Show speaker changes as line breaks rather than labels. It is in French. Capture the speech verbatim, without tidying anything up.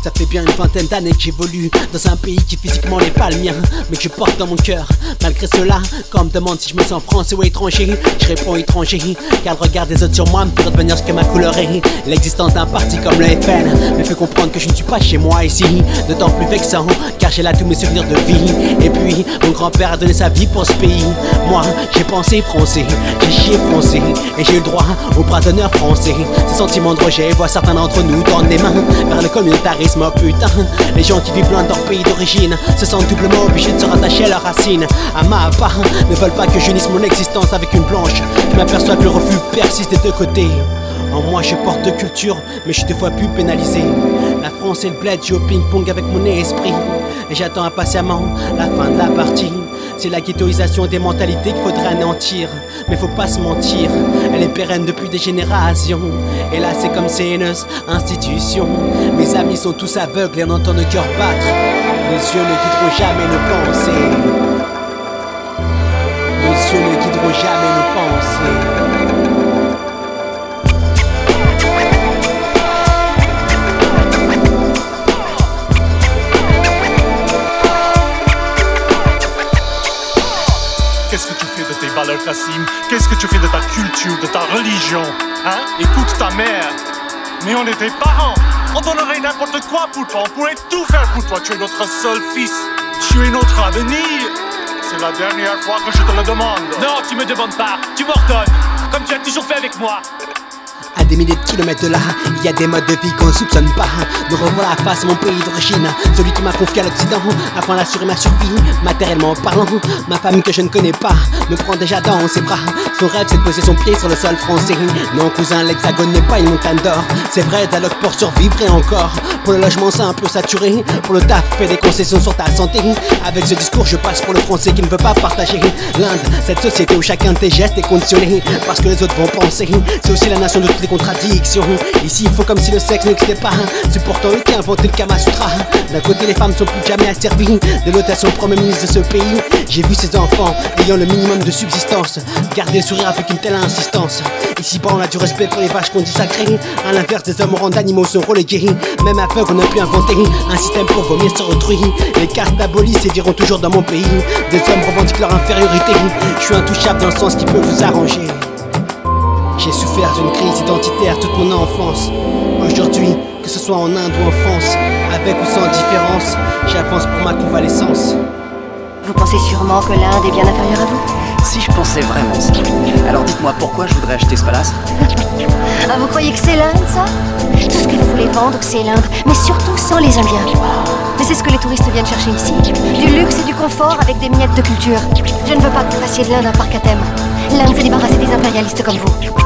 Ça fait bien une vingtaine d'années que j'évolue dans un pays qui physiquement n'est pas le mien, mais que je porte dans mon cœur. Malgré cela, quand on me demande si je me sens français ou étranger, je réponds étranger, car le regard des autres sur moi me fait devenir ce que ma couleur est. L'existence d'un parti comme le F N me fait comprendre que je ne suis pas chez moi ici. D'autant plus vexant, car j'ai là tous mes souvenirs de vie. Et puis, mon grand-père a donné sa vie pour ce pays. Moi, j'ai pensé français, j'ai chié français, et j'ai eu le droit au bras d'honneur français. Ce sentiment de rejet voit certains d'entre nous tendre les mains vers le communautarisme. Oh putain, les gens qui vivent loin de leur pays d'origine se sentent doublement obligés de se rattacher à leurs racines. À ma part, ne veulent pas que j'unisse mon existence avec une blanche. Je m'aperçois que le refus persiste des deux côtés. En moi je porte de culture, mais je suis deux fois plus pénalisé. La France et le bled, je joue au ping-pong avec mon esprit. Et j'attends impatiemment la fin de la partie. C'est la ghettoisation des mentalités qu'il faudrait anéantir. Mais faut pas se mentir, elle est pérenne depuis des générations. Et là c'est comme c'est une institution. Mes amis sont tous aveugles et on entend nos cœurs battre. Nos yeux ne guideront jamais nos pensées. Nos yeux ne guideront jamais nos pensées.
Qu'est-ce que tu fais de tes valeurs, Kassim? Qu'est-ce que tu fais de ta culture, de ta religion? Hein? Écoute ta mère. Mais on est tes parents. On donnerait n'importe quoi pour toi. On pourrait tout faire pour toi. Tu es notre seul fils. Tu es notre avenir. C'est la dernière fois que je te le demande.
Non, tu me demandes pas. Tu m'ordonnes. Comme tu as toujours fait avec moi.
À des milliers de kilomètres de là, il y a des modes de vie qu'on ne soupçonne pas. Me revoilà face à mon pays d'origine, celui qui m'a confié à l'Occident, afin d'assurer ma survie, matériellement parlant. Ma famille que je ne connais pas me prend déjà dans ses bras. Son rêve c'est de poser son pied sur le sol français. Non cousin, l'hexagone n'est pas une montagne d'or. C'est vrai, t'as l'oc pour survivre et encore. Pour le logement c'est un peu saturé. Pour le taf, fais des concessions sur ta santé. Avec ce discours je passe pour le français qui ne veut pas partager l'Inde, cette société où chacun de tes gestes est conditionné parce que les autres vont penser. C'est aussi la nation de toutes les contradictions. Ici il faut comme si le sexe n'existait pas. C'est pourtant eux qui a inventé le Kama Sutra. D'un côté les femmes sont plus jamais asservies, de l'autre elles sont premier ministre de ce pays. J'ai vu ces enfants ayant le minimum de subsistance garder le sourire avec une telle insistance. Ici bas on a du respect pour les vaches qu'on dit sacrées. À l'inverse des hommes au rang d'animaux sont relégués. Même aveugle on a pu inventer un système pour vomir sur autrui. Les castes abolis séviront toujours dans mon pays. Des hommes revendiquent leur infériorité. Je suis intouchable dans le sens qui peut vous arranger. J'ai souffert d'une crise identitaire toute mon enfance. Aujourd'hui, que ce soit en Inde ou en France, avec ou sans différence, j'avance pour ma convalescence.
Vous pensez sûrement que l'Inde est bien inférieure à vous?
Si je pensais vraiment ça. Alors dites-moi pourquoi je voudrais acheter ce palace?
Ah, vous croyez que c'est l'Inde, ça? Tout ce que vous voulez vendre, c'est l'Inde, mais surtout sans les Indiens. Mais c'est ce que les touristes viennent chercher ici. Du luxe et du confort avec des miettes de culture. Je ne veux pas que vous fassiez de l'Inde un parc à thème. L'Inde s'est débarrassée des impérialistes comme vous.